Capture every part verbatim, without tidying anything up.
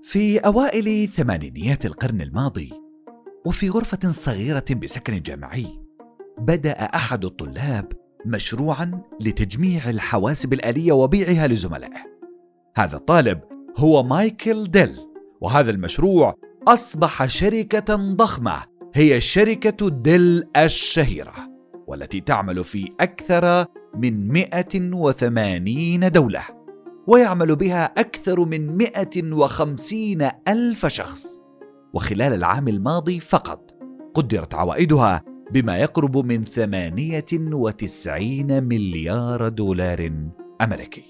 في أوائل ثمانينيات القرن الماضي، وفي غرفة صغيرة بسكن جامعي، بدأ أحد الطلاب مشروعاً لتجميع الحواسب الآلية وبيعها لزملائه. هذا الطالب هو مايكل ديل، وهذا المشروع أصبح شركة ضخمة هي شركة ديل الشهيرة، والتي تعمل في أكثر من مئة وثمانين دولة، ويعمل بها أكثر من مئة وخمسين ألف شخص. وخلال العام الماضي فقط قدرت عوائدها بما يقرب من ثمانية وتسعين مليار دولار أمريكي.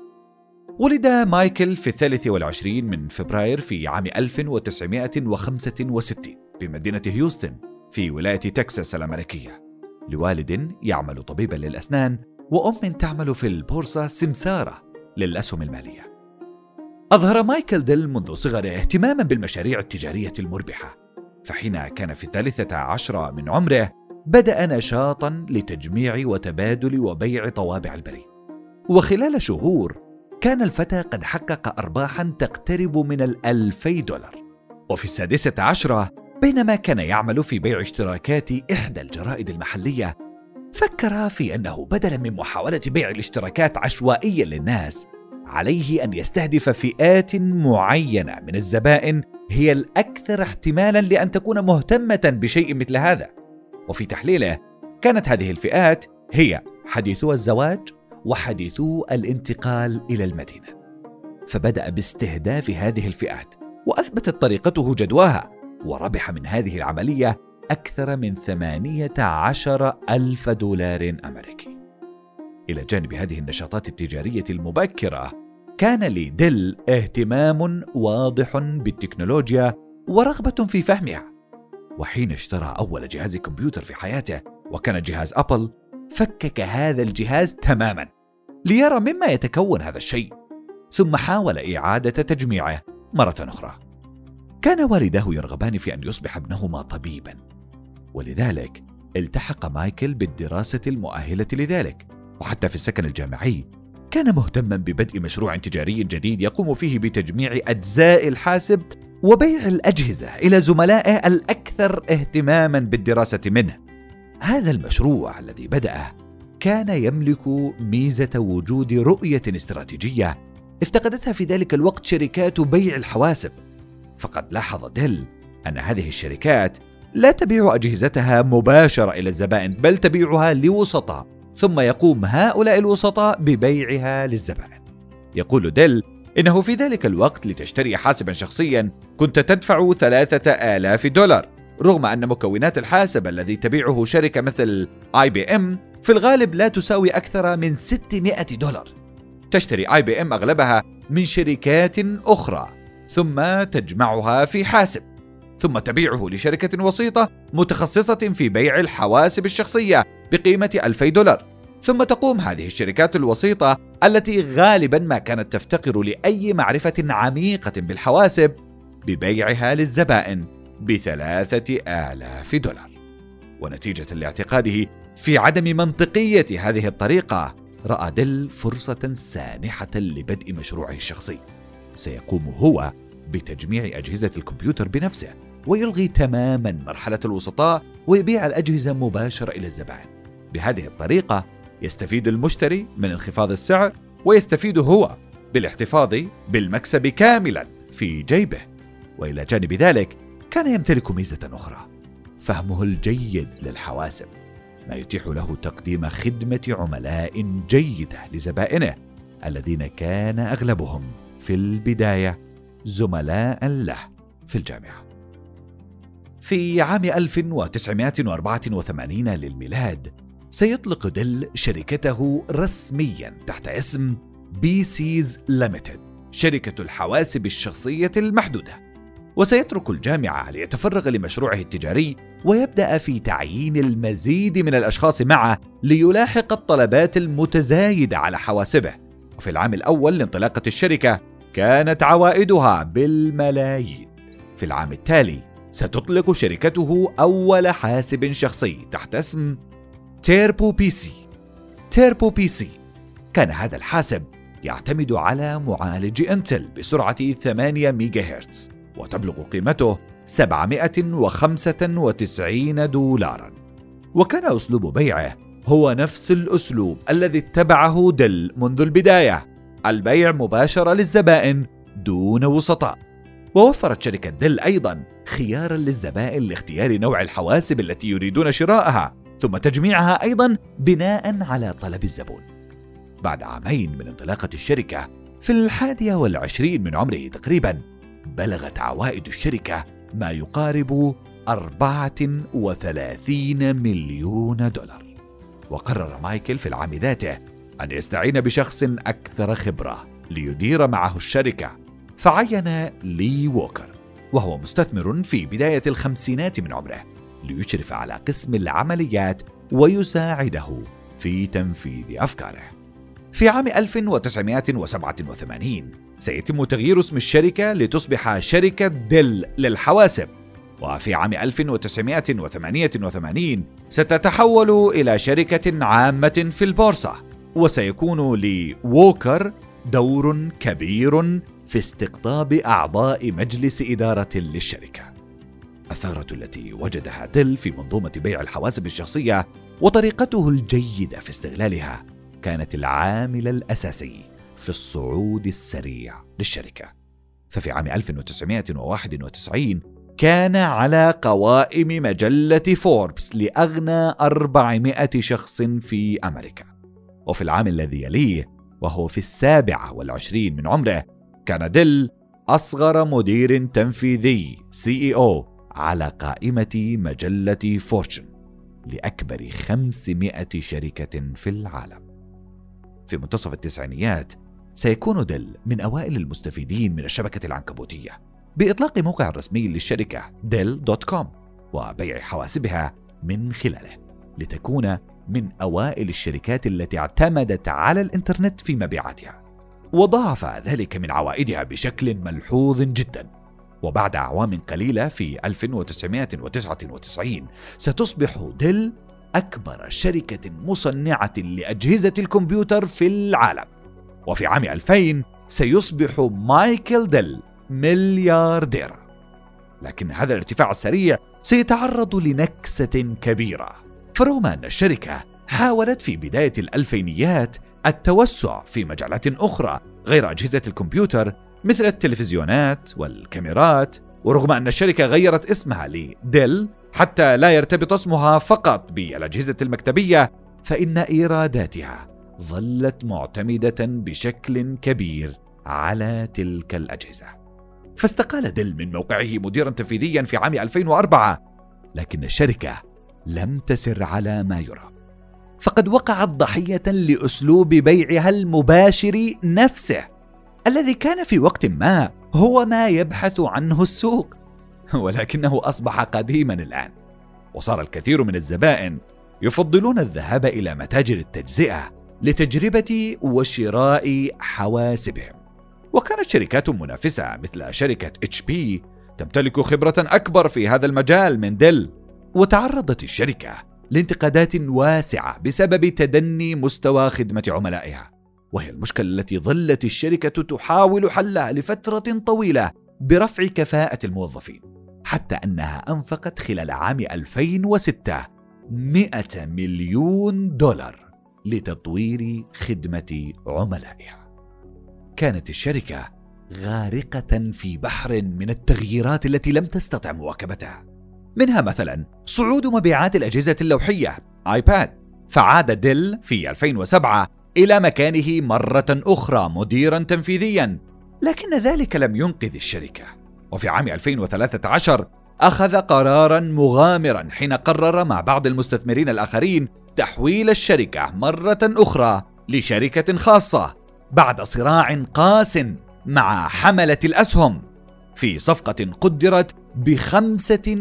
ولد مايكل في الثالث والعشرين من فبراير في عام ألف وتسعمائة وخمسة وستين بمدينة هيوستن في ولاية تكساس الأمريكية، لوالد يعمل طبيبا للأسنان وأم تعمل في البورصة سمسارة للأسهم المالية. أظهر مايكل ديل منذ صغره اهتماما بالمشاريع التجارية المربحة، فحين كان في الثالثة عشر من عمره بدأ نشاطا لتجميع وتبادل وبيع طوابع البريد، وخلال شهور كان الفتى قد حقق أرباحا تقترب من الألفي دولار. وفي السادسة عشرة بينما كان يعمل في بيع اشتراكات إحدى الجرائد المحلية، فكر في أنه بدلا من محاولة بيع الاشتراكات عشوائيا للناس، عليه أن يستهدف فئات معينة من الزبائن هي الأكثر احتمالا لأن تكون مهتمة بشيء مثل هذا. وفي تحليله كانت هذه الفئات هي حديثو الزواج وحديثو الانتقال إلى المدينة. فبدأ باستهداف هذه الفئات، وأثبتت طريقته جدواها، وربح من هذه العملية أكثر من ثمانية عشر ألف دولار أمريكي. إلى جانب هذه النشاطات التجارية المبكرة، كان لديل اهتمام واضح بالتكنولوجيا ورغبة في فهمها. وحين اشترى أول جهاز كمبيوتر في حياته، وكان جهاز أبل، فكك هذا الجهاز تماما ليرى مما يتكون هذا الشيء، ثم حاول إعادة تجميعه مرة أخرى. كان والداه يرغبان في أن يصبح ابنهما طبيبا، ولذلك التحق مايكل بالدراسة المؤهلة لذلك. وحتى في السكن الجامعي كان مهتما ببدء مشروع تجاري جديد يقوم فيه بتجميع أجزاء الحاسب وبيع الأجهزة إلى زملائه الأكثر اهتماما بالدراسة منه. هذا المشروع الذي بدأه كان يملك ميزة وجود رؤية استراتيجية افتقدتها في ذلك الوقت شركات بيع الحواسب. فقد لاحظ ديل أن هذه الشركات لا تبيع أجهزتها مباشرة إلى الزبائن، بل تبيعها لوسطاء، ثم يقوم هؤلاء الوسطاء ببيعها للزبائن. يقول ديل إنه في ذلك الوقت لتشتري حاسبا شخصيا كنت تدفع ثلاثة آلاف دولار، رغم أن مكونات الحاسب الذي تبيعه شركة مثل آي بي إم في الغالب لا تساوي أكثر من ستمائة دولار. تشتري آي بي إم أغلبها من شركات أخرى، ثم تجمعها في حاسب، ثم تبيعه لشركة وسيطة متخصصة في بيع الحواسب الشخصية بقيمة ألفي دولار، ثم تقوم هذه الشركات الوسيطة التي غالبا ما كانت تفتقر لأي معرفة عميقة بالحواسب ببيعها للزبائن بثلاثة آلاف دولار. ونتيجة لاعتقاده في عدم منطقية هذه الطريقة، رأى ديل فرصة سانحة لبدء مشروعه الشخصي. سيقوم هو بتجميع أجهزة الكمبيوتر بنفسه، ويلغي تماما مرحلة الوسطاء ويبيع الأجهزة مباشرة إلى الزبائن. بهذه الطريقة يستفيد المشتري من انخفاض السعر، ويستفيد هو بالاحتفاظ بالمكسب كاملا في جيبه. وإلى جانب ذلك كان يمتلك ميزة أخرى، فهمه الجيد للحواسب، ما يتيح له تقديم خدمة عملاء جيدة لزبائنه الذين كان أغلبهم في البداية زملاء له في الجامعة. في عام ألف وتسعمائة وأربعة وثمانين للميلاد سيطلق ديل شركته رسميا تحت اسم بي سيز ليميتد، شركة الحواسب الشخصية المحدودة. وسيترك الجامعة ليتفرغ لمشروعه التجاري، ويبدأ في تعيين المزيد من الأشخاص معه ليلاحق الطلبات المتزايدة على حواسبه. وفي العام الأول لانطلاقة الشركة كانت عوائدها بالملايين. في العام التالي ستطلق شركته أول حاسب شخصي تحت اسم تيربو بي سي. تيربو بي سي كان هذا الحاسب يعتمد على معالج انتل بسرعة ثمانية ميجا هرتز، وتبلغ قيمته سبعمائة وخمسة وتسعين دولاراً. وكان أسلوب بيعه هو نفس الأسلوب الذي اتبعه ديل منذ البداية، البيع مباشرة للزبائن دون وسطاء. ووفرت شركة ديل أيضاً خياراً للزبائن لاختيار نوع الحواسب التي يريدون شراءها، ثم تجميعها أيضاً بناءً على طلب الزبون. بعد عامين من انطلاقة الشركة في الحادية والعشرين من عمره تقريباً، بلغت عوائد الشركة ما يقارب أربعة وثلاثين مليون دولار. وقرر مايكل في العام ذاته أن يستعين بشخص أكثر خبرة ليدير معه الشركة، فعين لي ووكر، وهو مستثمر في بداية الخمسينات من عمره، ليشرف على قسم العمليات ويساعده في تنفيذ أفكاره. في عام ألف وتسعمائة وسبعة وثمانين سيتم تغيير اسم الشركة لتصبح شركة ديل للحواسب، وفي عام ألف وتسعمائة وثمانية وثمانين ستتحول إلى شركة عامة في البورصة، وسيكون لووكر دور كبير في استقطاب أعضاء مجلس إدارة للشركة. الثغرة التي وجدها ديل في منظومة بيع الحواسب الشخصية وطريقته الجيدة في استغلالها كانت العامل الأساسي في الصعود السريع للشركة. ففي عام ألف وتسعمائة وواحد وتسعين كان على قوائم مجلة فوربس لأغنى أربعمائة شخص في أمريكا. وفي العام الذي يليه وهو في السابعة والعشرين من عمره كان ديل أصغر مدير تنفيذي سي إي أو على قائمة مجلة فورتشن لأكبر خمسمائة شركة في العالم. في منتصف التسعينيات سيكون ديل من أوائل المستفيدين من الشبكة العنكبوتية بإطلاق موقع رسمي للشركة ديل دوت كوم وبيع حواسبها من خلاله، لتكون من أوائل الشركات التي اعتمدت على الإنترنت في مبيعاتها، وضاعف ذلك من عوائدها بشكل ملحوظ جدا. وبعد أعوام قليلة في ألف وتسعمائة وتسعة وتسعين ستصبح ديل أكبر شركة مصنعة لأجهزة الكمبيوتر في العالم. وفي عام ألفين سيصبح مايكل ديل مليارديرا. لكن هذا الارتفاع السريع سيتعرض لنكسة كبيرة، فرغم أن الشركة حاولت في بداية الألفينيات التوسع في مجالات أخرى غير أجهزة الكمبيوتر مثل التلفزيونات والكاميرات، ورغم أن الشركة غيرت اسمها لديل حتى لا يرتبط اسمها فقط بالأجهزة المكتبية، فإن إيراداتها ظلت معتمدة بشكل كبير على تلك الأجهزة. فاستقال ديل من موقعه مديرا تنفيذيا في عام ألفين وأربعة، لكن الشركة لم تسر على ما يرام، فقد وقعت ضحية لأسلوب بيعها المباشر نفسه الذي كان في وقت ما هو ما يبحث عنه السوق، ولكنه أصبح قديما الآن. وصار الكثير من الزبائن يفضلون الذهاب إلى متاجر التجزئة لتجربة وشراء حواسبهم. وكانت شركات منافسة مثل شركة اتش بي تمتلك خبرة أكبر في هذا المجال من ديل، وتعرضت الشركة لانتقادات واسعة بسبب تدني مستوى خدمة عملائها، وهي المشكلة التي ظلت الشركة تحاول حلها لفترة طويلة برفع كفاءة الموظفين، حتى أنها أنفقت خلال عام ألفين وستة مئة مليون دولار لتطوير خدمة عملائها. كانت الشركة غارقة في بحر من التغييرات التي لم تستطع مواكبتها، منها مثلا صعود مبيعات الأجهزة اللوحية آيباد، فعاد ديل في ألفين وسبعة إلى مكانه مرة أخرى مديرا تنفيذيا، لكن ذلك لم ينقذ الشركة. وفي عام ألفين وثلاثة عشر أخذ قرارا مغامرا حين قرر مع بعض المستثمرين الآخرين تحويل الشركة مرة أخرى لشركة خاصة بعد صراع قاس مع حملة الأسهم في صفقة قدرت بخمسة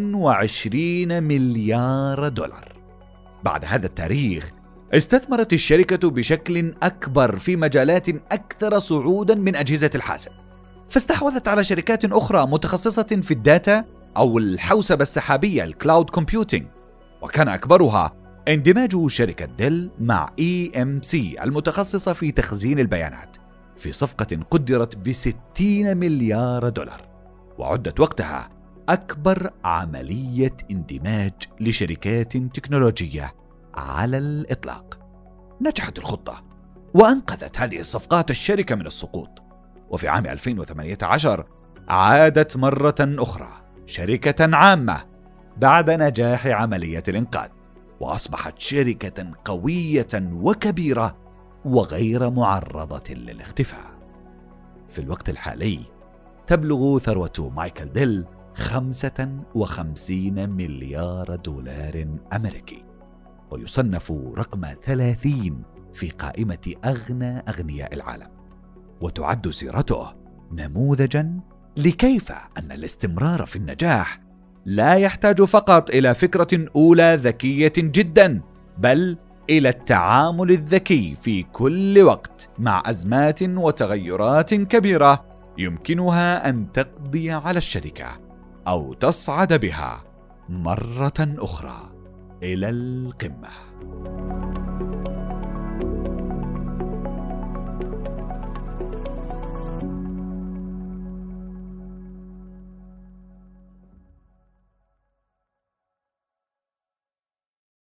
وعشرين مليار دولار. بعد هذا التاريخ استثمرت الشركة بشكل أكبر في مجالات أكثر صعودا من أجهزة الحاسب، فاستحوذت على شركات أخرى متخصصة في الداتا أو الحوسبة السحابية الكلاود كومبيوتينج، وكان أكبرها اندماج شركة ديل مع إي إم سي المتخصصة في تخزين البيانات، في صفقة قدرت بستين مليار دولار، وعدت وقتها أكبر عملية اندماج لشركات تكنولوجية على الإطلاق. نجحت الخطة وأنقذت هذه الصفقات الشركة من السقوط، وفي عام ألفين وثمانية عشر عادت مرة أخرى شركة عامة بعد نجاح عملية الإنقاذ، وأصبحت شركة قوية وكبيرة وغير معرضة للاختفاء. في الوقت الحالي تبلغ ثروة مايكل ديل خمسة وخمسين مليار دولار أمريكي، ويصنف رقم ثلاثين في قائمة أغنى أغنياء العالم، وتعد سيرته نموذجاً لكيف أن الاستمرار في النجاح لا يحتاج فقط إلى فكرة أولى ذكية جداً، بل إلى التعامل الذكي في كل وقت مع أزمات وتغيرات كبيرة يمكنها أن تقضي على الشركة أو تصعد بها مرة أخرى إلى القمة.